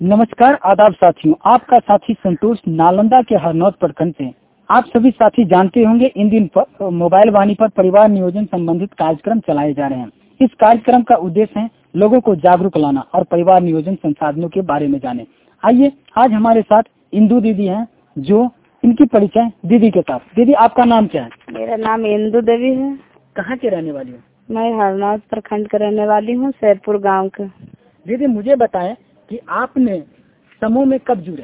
नमस्कार आदाब साथियों, आपका साथी संतोष नालंदा के हरनौत प्रखंड से। आप सभी साथी जानते होंगे इन दिन पर मोबाइल वाणी पर परिवार नियोजन संबंधित कार्यक्रम चलाए जा रहे हैं। इस कार्यक्रम का उद्देश्य है लोगों को जागरूक लाना और परिवार नियोजन संसाधनों के बारे में जाने। आइए आज हमारे साथ इंदु दीदी हैं, जो इनकी परिचय दीदी के साथ। दीदी आपका नाम क्या है? मेरा नाम इंदु देवी है। कहाँ के रहने वाली हो? मैं हरनौत प्रखंड के रहने वाली हूँ, शेरपुर गांव के। दीदी मुझे बताएं कि आपने समूह में कब जुड़े?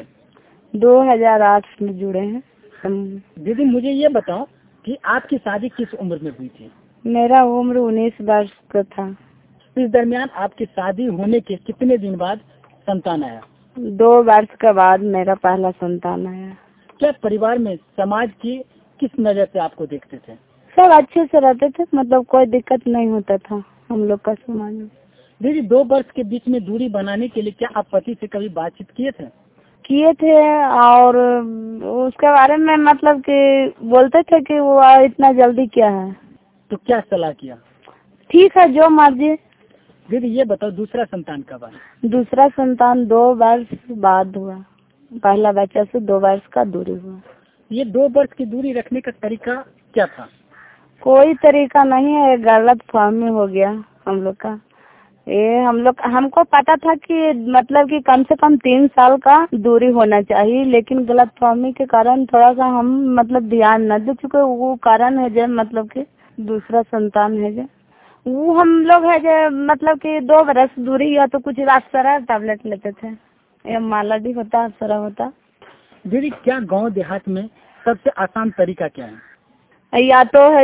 2008 में जुड़े हैं। दीदी मुझे ये बताओ कि आपकी शादी किस उम्र में हुई थी? मेरा उम्र 19 वर्ष का था। इस दरमियान आपकी शादी होने के कितने दिन बाद संतान आया? 2 वर्ष के बाद मेरा पहला संतान आया। क्या परिवार में समाज की किस नजर से आपको देखते थे? सब अच्छे से रहते थे, मतलब कोई दिक्कत नहीं होता था हम लोग का समाज में। दीदी 2 वर्ष के बीच में दूरी बनाने के लिए क्या आप पति से कभी बातचीत किए थे? किए थे, और उसके बारे में मतलब कि बोलते थे कि वो इतना जल्दी क्या है। तो क्या सलाह किया? ठीक है, जो मर्जी। दीदी ये बताओ दूसरा संतान कब आया? दूसरा संतान 2 वर्ष बाद हुआ। पहला बच्चा से 2 वर्ष का दूरी हुआ। ये 2 वर्ष की दूरी रखने का तरीका क्या था? कोई तरीका नहीं है, गलत फहमी हो गया हम लोग का। ये हमको पता था कि मतलब कि कम से कम 3 साल का दूरी होना चाहिए, लेकिन गलत फहमी के कारण थोड़ा सा हम मतलब ध्यान न दे चुके। वो कारण है जो मतलब कि दूसरा संतान है जो वो हम लोग है जो मतलब कि 2 बरस दूरी या तो कुछ अप्सरा टैबलेट लेते थे, या माला भी होता, अप्सरा होता। दीदी क्या गांव देहात में सबसे आसान तरीका क्या है? या तो है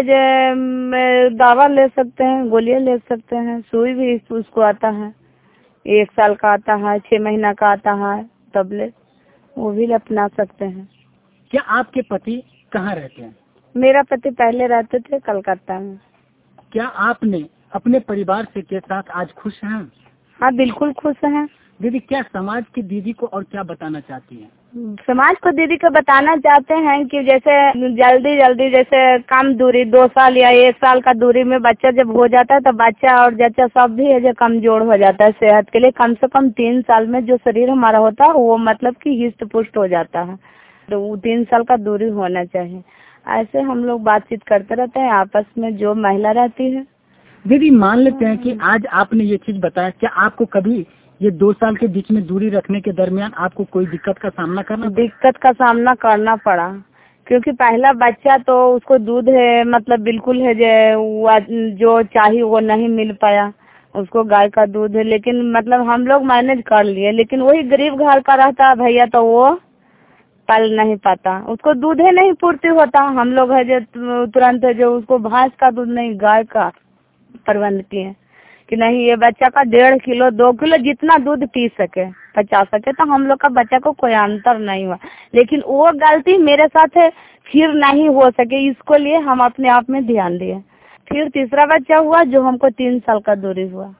जो दवा ले सकते हैं, गोलियां ले सकते हैं, सुई भी उसको आता है, 1 साल का आता है, 6 महीना का आता है टैबलेट, वो भी अपना सकते हैं। क्या आपके पति कहाँ रहते हैं? मेरा पति पहले रहते थे कलकत्ता में। क्या आपने अपने परिवार से के साथ आज खुश हैं? हाँ बिल्कुल खुश हैं। दीदी क्या समाज की दीदी को और क्या बताना चाहती है? समाज को दीदी को बताना चाहते हैं कि जैसे जल्दी जैसे कम दूरी 2 साल या 1 साल का दूरी में बच्चा जब हो जाता है तो बच्चा और जच्चा सब भी है जो कमजोर हो जाता है। सेहत के लिए कम से कम 3 साल में जो शरीर हमारा होता है वो मतलब कि हिष्ट पुष्ट हो जाता है, तो वो 3 साल का दूरी होना चाहिए। ऐसे हम लोग बातचीत करते रहते हैं आपस में जो महिला रहती है। दीदी मान लेते हैं कि आज आपने ये चीज बताया, क्या आपको कभी ये 2 साल के बीच में दूरी रखने के दरमियान आपको कोई दिक्कत का सामना करना पड़ा? क्योंकि पहला बच्चा तो उसको दूध है मतलब बिल्कुल है जो चाहिए वो नहीं मिल पाया, उसको गाय का दूध है, लेकिन मतलब हम लोग मैनेज कर लिए। लेकिन वही गरीब घर का रहता भैया तो वो पल नहीं पाता, उसको दूध है नहीं पूर्ति होता। हम लोग है जो तुरंत है जो उसको भैंस का दूध नहीं गाय का प्रबंध किए कि नहीं ये बच्चा का 1.5 किलो 2 किलो जितना दूध पी सके पचा सके, तो हम लोग का बच्चा को कोई अंतर नहीं हुआ। लेकिन वो गलती मेरे साथ है फिर नहीं हो सके, इसको लिए हम अपने आप में ध्यान दिए। फिर तीसरा बच्चा हुआ जो हमको 3 साल का दूरी हुआ।